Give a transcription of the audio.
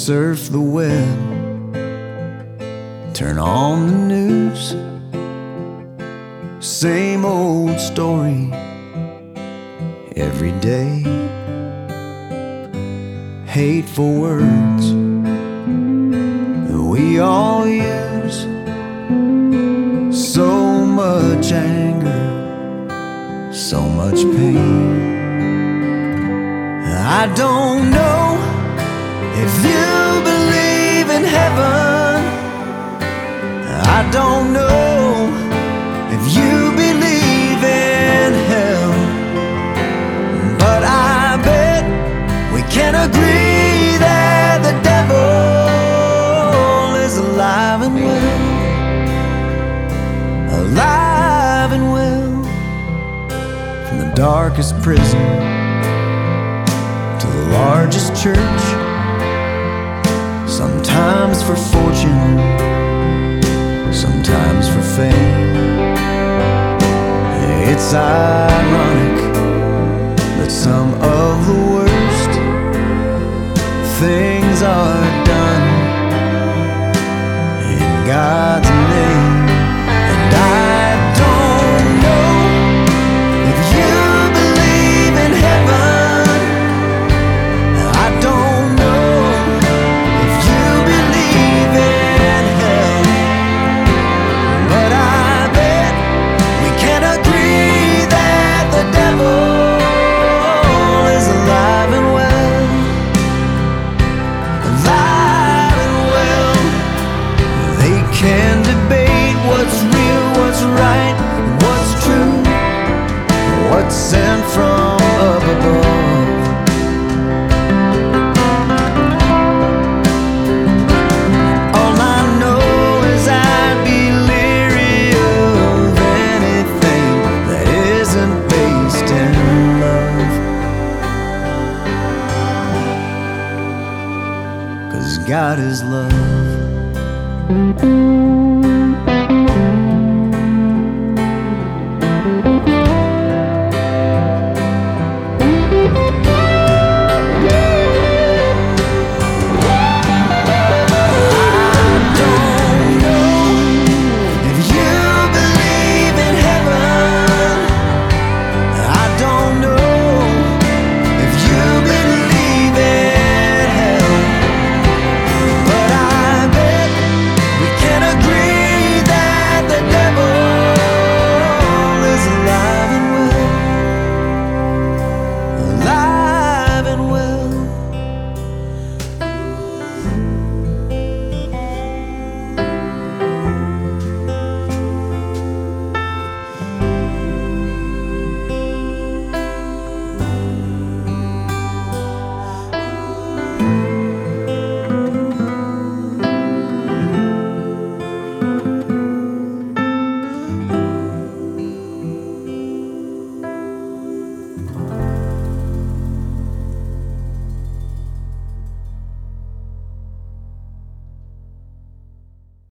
surf the web, turn on the news, same old story every day. Hateful words that we all use, so much anger, so much pain. I don't know if you believe in heaven. I don't know if you believe in hell, but I bet we can agree that the devil is alive and well, alive and well. From the darkest prison to the largest church, sometimes for fortune, sometimes for fame. It's ironic that some of the worst things are done in God's name. And I don't know if you believe in heaven. I don't know if you believe in hell, but I bet we can agree that the devil is alive and well, alive and well. They can debate what's real, what's right, what's true, what's sent from up above. All I know is I'd be leery of anything that isn't based in love, 'cause God is love.